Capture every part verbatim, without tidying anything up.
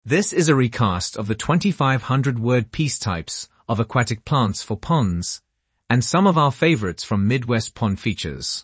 This is a recast of the twenty-five hundred word piece types of aquatic plants for ponds, and some of our favorites from Midwest Pond Features.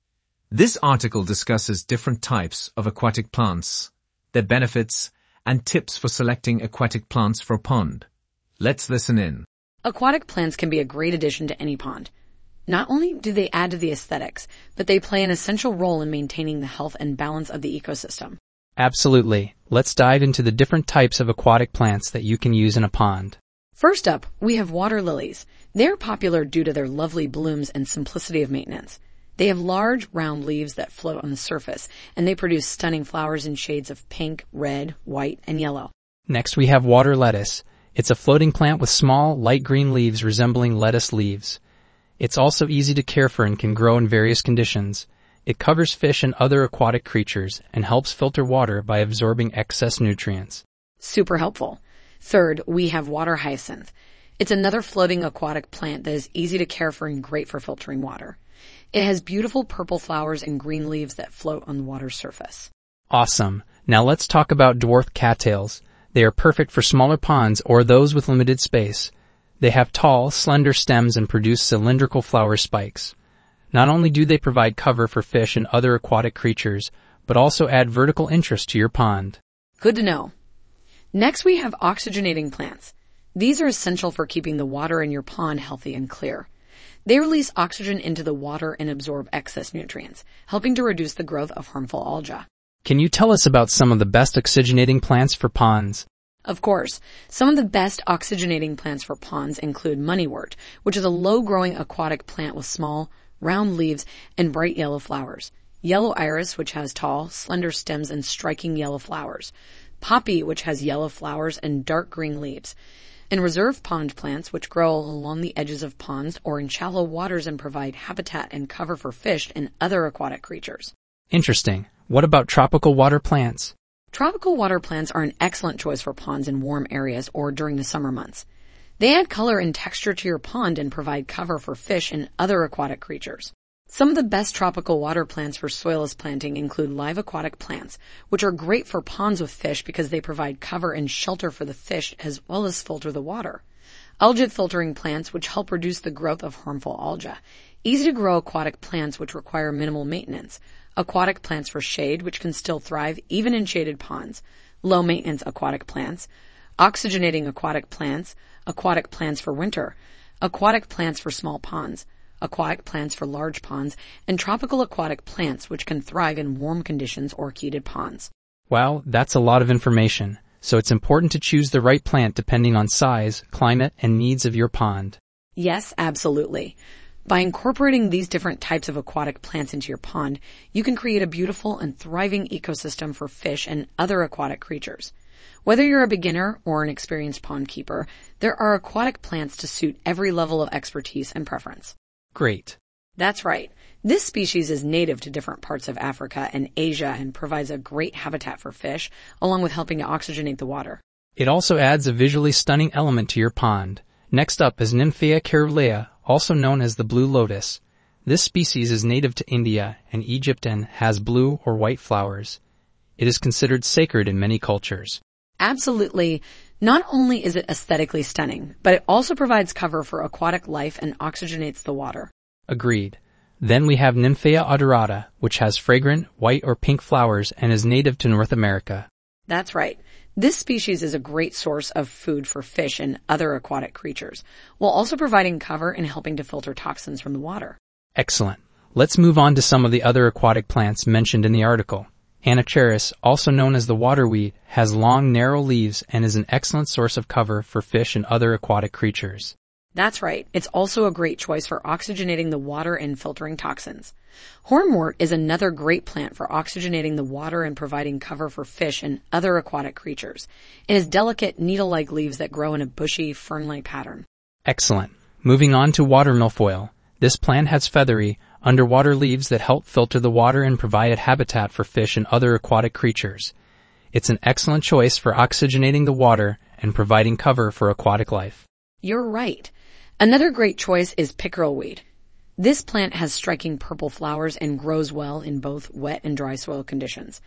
This article discusses different types of aquatic plants, their benefits, and tips for selecting aquatic plants for a pond. Let's listen in. Aquatic plants can be a great addition to any pond. Not only do they add to the aesthetics, but they play an essential role in maintaining the health and balance of the ecosystem. Absolutely. Let's dive into the different types of aquatic plants that you can use in a pond. First up, we have water lilies. They're popular due to their lovely blooms and simplicity of maintenance. They have large, round leaves that float on the surface, and they produce stunning flowers in shades of pink, red, white, and yellow. Next, we have water lettuce. It's a floating plant with small, light green leaves resembling lettuce leaves. It's also easy to care for and can grow in various conditions. It covers fish and other aquatic creatures and helps filter water by absorbing excess nutrients. Super helpful. Third, we have water hyacinth. It's another floating aquatic plant that is easy to care for and great for filtering water. It has beautiful purple flowers and green leaves that float on the water's surface. Awesome. Now let's talk about dwarf cattails. They are perfect for smaller ponds or those with limited space. They have tall, slender stems and produce cylindrical flower spikes. Not only do they provide cover for fish and other aquatic creatures, but also add vertical interest to your pond. Good to know. Next, we have oxygenating plants. These are essential for keeping the water in your pond healthy and clear. They release oxygen into the water and absorb excess nutrients, helping to reduce the growth of harmful algae. Can you tell us about some of the best oxygenating plants for ponds? Of course. Some of the best oxygenating plants for ponds include moneywort, which is a low-growing aquatic plant with small, round leaves and bright yellow flowers. Yellow iris, which has tall, slender stems and striking yellow flowers. Poppy, which has yellow flowers and dark green leaves. And reserve pond plants, which grow along the edges of ponds or in shallow waters and provide habitat and cover for fish and other aquatic creatures. Interesting. What about tropical water plants? Tropical water plants are an excellent choice for ponds in warm areas or during the summer months. They add color and texture to your pond and provide cover for fish and other aquatic creatures. Some of the best tropical water plants for soilless planting include live aquatic plants, which are great for ponds with fish because they provide cover and shelter for the fish as well as filter the water. Algae filtering plants, which help reduce the growth of harmful algae. Easy to grow aquatic plants, which require minimal maintenance. Aquatic plants for shade, which can still thrive even in shaded ponds. Low maintenance aquatic plants. Oxygenating aquatic plants. Aquatic plants for winter. Aquatic plants for small ponds. Aquatic plants for large ponds, and tropical aquatic plants which can thrive in warm conditions or heated ponds. Wow, that's a lot of information. So it's important to choose the right plant depending on size, climate, and needs of your pond. Yes, absolutely. By incorporating these different types of aquatic plants into your pond, you can create a beautiful and thriving ecosystem for fish and other aquatic creatures. Whether you're a beginner or an experienced pond keeper, there are aquatic plants to suit every level of expertise and preference. Great. That's right. This species is native to different parts of Africa and Asia and provides a great habitat for fish, along with helping to oxygenate the water. It also adds a visually stunning element to your pond. Next up is Nymphea caerulea, also known as the blue lotus. This species is native to India and Egypt and has blue or white flowers. It is considered sacred in many cultures. Absolutely. Not only is it aesthetically stunning, but it also provides cover for aquatic life and oxygenates the water. Agreed. Then we have Nymphea odorata, which has fragrant white or pink flowers and is native to North America. That's right. This species is a great source of food for fish and other aquatic creatures, while also providing cover and helping to filter toxins from the water. Excellent. Let's move on to some of the other aquatic plants mentioned in the article. Anacharis, also known as the waterweed, has long, narrow leaves and is an excellent source of cover for fish and other aquatic creatures. That's right. It's also a great choice for oxygenating the water and filtering toxins. Hornwort is another great plant for oxygenating the water and providing cover for fish and other aquatic creatures. It has delicate, needle-like leaves that grow in a bushy, fern-like pattern. Excellent. Moving on to water milfoil. This plant has feathery, underwater leaves that help filter the water and provide a habitat for fish and other aquatic creatures. It's an excellent choice for oxygenating the water and providing cover for aquatic life. You're right. Another great choice is pickerelweed. This plant has striking purple flowers and grows well in both wet and dry soil conditions.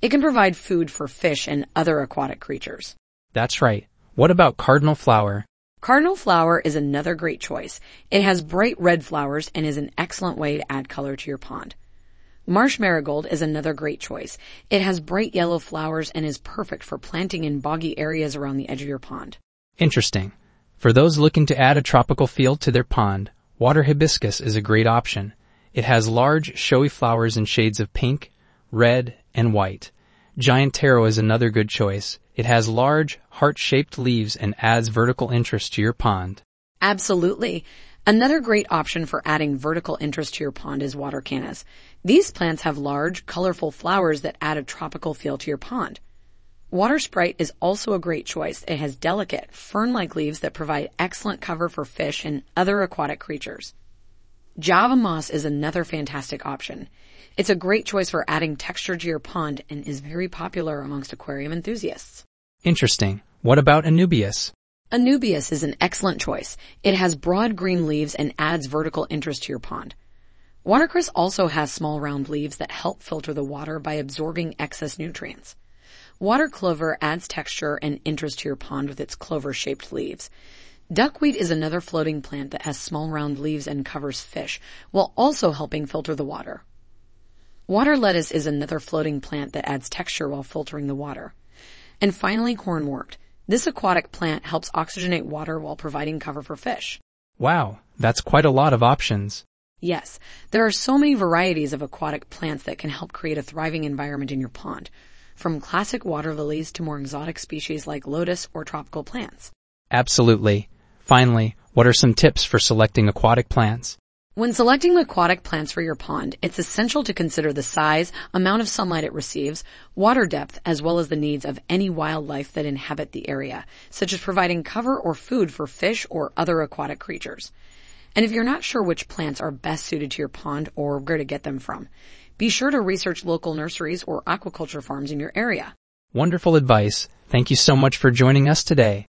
It can provide food for fish and other aquatic creatures. That's right. What about cardinal flower? Cardinal flower is another great choice. It has bright red flowers and is an excellent way to add color to your pond. Marsh marigold is another great choice. It has bright yellow flowers and is perfect for planting in boggy areas around the edge of your pond. Interesting. For those looking to add a tropical feel to their pond, water hibiscus is a great option. It has large, showy flowers in shades of pink, red, and white. Giant taro is another good choice. It has large, heart-shaped leaves and adds vertical interest to your pond. Absolutely. Another great option for adding vertical interest to your pond is water cannas. These plants have large, colorful flowers that add a tropical feel to your pond. Water sprite is also a great choice. It has delicate, fern-like leaves that provide excellent cover for fish and other aquatic creatures. Java moss is another fantastic option. It's a great choice for adding texture to your pond and is very popular amongst aquarium enthusiasts. Interesting. What about Anubias? Anubias is an excellent choice. It has broad green leaves and adds vertical interest to your pond. Watercress also has small round leaves that help filter the water by absorbing excess nutrients. Water clover adds texture and interest to your pond with its clover-shaped leaves. Duckweed is another floating plant that has small round leaves and covers fish, while also helping filter the water. Water lettuce is another floating plant that adds texture while filtering the water. And finally, cornwort. This aquatic plant helps oxygenate water while providing cover for fish. Wow, that's quite a lot of options. Yes, there are so many varieties of aquatic plants that can help create a thriving environment in your pond, from classic water lilies to more exotic species like lotus or tropical plants. Absolutely. Finally, what are some tips for selecting aquatic plants? When selecting aquatic plants for your pond, it's essential to consider the size, amount of sunlight it receives, water depth, as well as the needs of any wildlife that inhabit the area, such as providing cover or food for fish or other aquatic creatures. And if you're not sure which plants are best suited to your pond or where to get them from, be sure to research local nurseries or aquaculture farms in your area. Wonderful advice. Thank you so much for joining us today.